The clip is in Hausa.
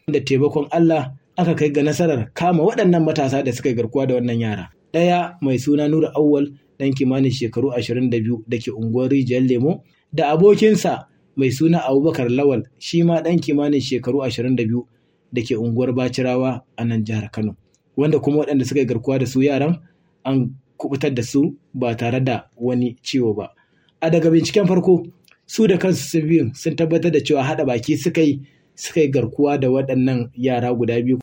da taimakon Allah aka kai ga nasarar kama waɗannan matasa da suka yi garkuwa da wannan yara. Ɗaya mai suna Nura Awwal ɗan kimanin shekaru 22 da ke unguwar Rijiyar Lemo, da abokinsa mai suna Abubakar Lawal shi ma ɗan kimanin shekaru 22 da ke unguwar Bacirawa a nan jihar Kano, wanda kuma waɗanda suka yi garkuwa da su yaran an kubutar da su ba tare da wani ciwo ba. A daga binciken farko su da kansu su biyun sun tabbatar da cewa haɗa baki suka yi garkuwa da waɗannan yara guda biyu.